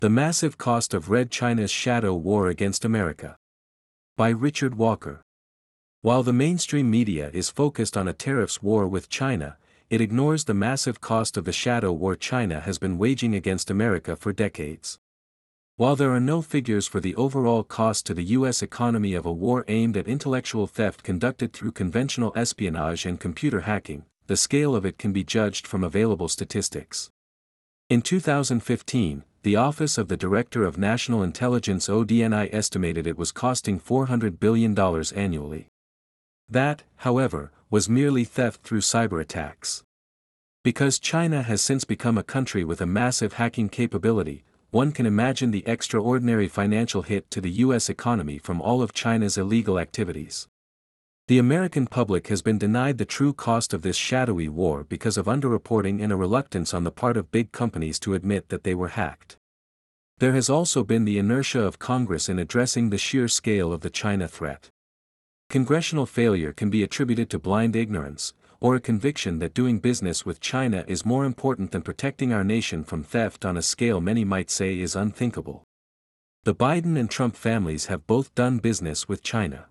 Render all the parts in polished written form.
The Massive Cost of Red China's Shadow War Against America. By Richard Walker. While the mainstream media is focused on a tariffs war with China, it ignores the massive cost of the shadow war China has been waging against America for decades. While there are no figures for the overall cost to the U.S. economy of a war aimed at intellectual theft conducted through conventional espionage and computer hacking, the scale of it can be judged from available statistics. In 2015, the Office of the Director of National Intelligence (ODNI) estimated it was costing $400 billion annually. That, however, was merely theft through cyber attacks. Because China has since become a country with a massive hacking capability, one can imagine the extraordinary financial hit to the U.S. economy from all of China's illegal activities. The American public has been denied the true cost of this shadowy war because of underreporting and a reluctance on the part of big companies to admit that they were hacked. There has also been the inertia of Congress in addressing the sheer scale of the China threat. Congressional failure can be attributed to blind ignorance, or a conviction that doing business with China is more important than protecting our nation from theft on a scale many might say is unthinkable. The Biden and Trump families have both done business with China.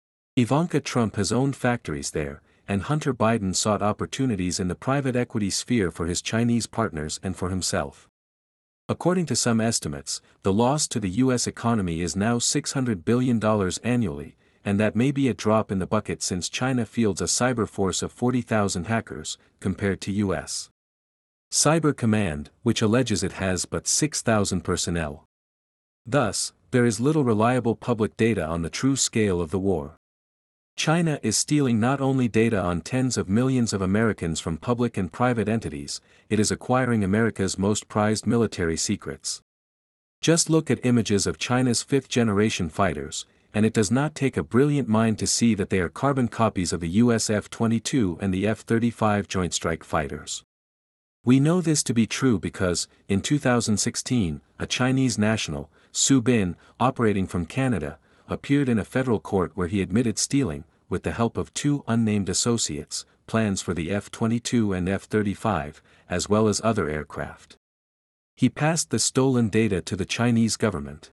Ivanka Trump has owned factories there, and Hunter Biden sought opportunities in the private equity sphere for his Chinese partners and for himself. According to some estimates, the loss to the U.S. economy is now $600 billion annually, and that may be a drop in the bucket since China fields a cyber force of 40,000 hackers, compared to U.S. Cyber Command, which alleges it has but 6,000 personnel. Thus, there is little reliable public data on the true scale of the war. China is stealing not only data on tens of millions of Americans from public and private entities, it is acquiring America's most prized military secrets. Just look at images of China's fifth-generation fighters, and it does not take a brilliant mind to see that they are carbon copies of the US F-22 and the F-35 Joint Strike Fighters. We know this to be true because, in 2016, a Chinese national, Su Bin, operating from Canada, appeared in a federal court where he admitted stealing, with the help of two unnamed associates, plans for the F-22 and F-35, as well as other aircraft. He passed the stolen data to the Chinese government.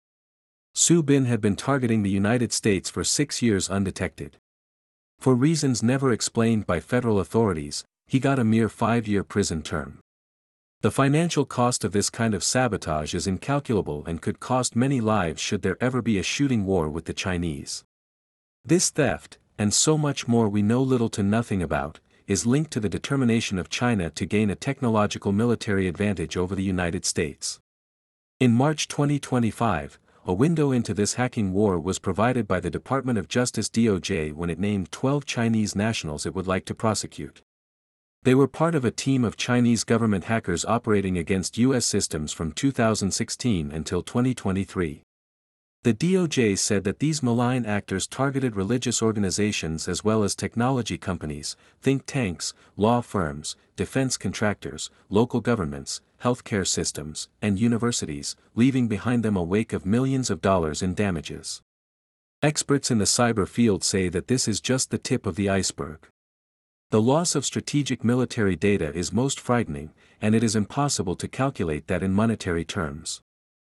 Su Bin had been targeting the United States for 6 years undetected. For reasons never explained by federal authorities, he got a mere 5-year prison term. The financial cost of this kind of sabotage is incalculable and could cost many lives should there ever be a shooting war with the Chinese. This theft, and so much more we know little to nothing about, is linked to the determination of China to gain a technological military advantage over the United States. In March 2025, a window into this hacking war was provided by the Department of Justice (DOJ) when it named 12 Chinese nationals it would like to prosecute. They were part of a team of Chinese government hackers operating against U.S. systems from 2016 until 2023. The DOJ said that these malign actors targeted religious organizations as well as technology companies, think tanks, law firms, defense contractors, local governments, healthcare systems, and universities, leaving behind them a wake of millions of dollars in damages. Experts in the cyber field say that this is just the tip of the iceberg. The loss of strategic military data is most frightening, and it is impossible to calculate that in monetary terms.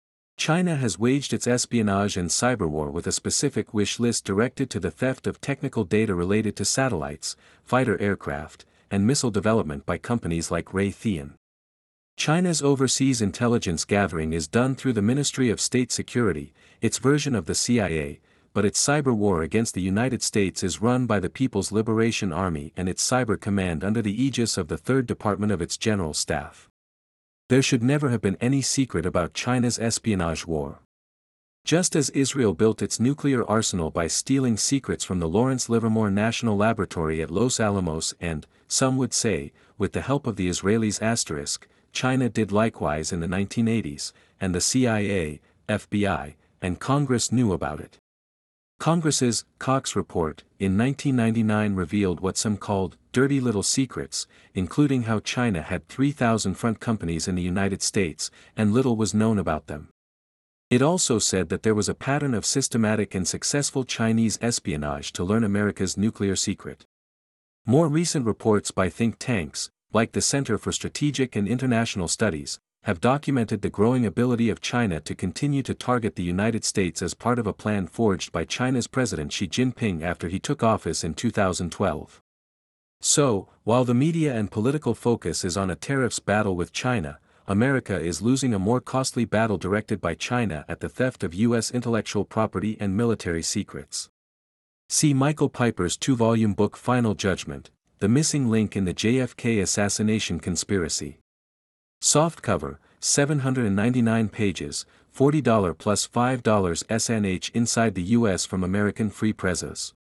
China has waged its espionage and cyber war with a specific wish list directed to the theft of technical data related to satellites, fighter aircraft, and missile development by companies like Raytheon. China's overseas intelligence gathering is done through the Ministry of State Security, its version of the CIA, but its cyber war against the United States is run by the People's Liberation Army and its Cyber Command under the aegis of the 3rd Department of its General Staff. There should never have been any secret about China's espionage war. Just as Israel built its nuclear arsenal by stealing secrets from the Lawrence Livermore National Laboratory at Los Alamos and, some would say, with the help of the Israelis*, China did likewise in the 1980s, and the CIA, FBI, and Congress knew about it. Congress's Cox Report in 1999 revealed what some called dirty little secrets, including how China had 3,000 front companies in the United States, and little was known about them. It also said that there was a pattern of systematic and successful Chinese espionage to learn America's nuclear secret. More recent reports by think tanks, like the Center for Strategic and International Studies, have documented the growing ability of China to continue to target the United States as part of a plan forged by China's President Xi Jinping after he took office in 2012. So, while the media and political focus is on a tariffs battle with China, America is losing a more costly battle directed by China at the theft of U.S. intellectual property and military secrets. See Michael Piper's two-volume book Final Judgment, The Missing Link in the JFK Assassination Conspiracy. Softcover, 799 pages, $40 plus $5 SNH inside the U.S. from American Free Presses.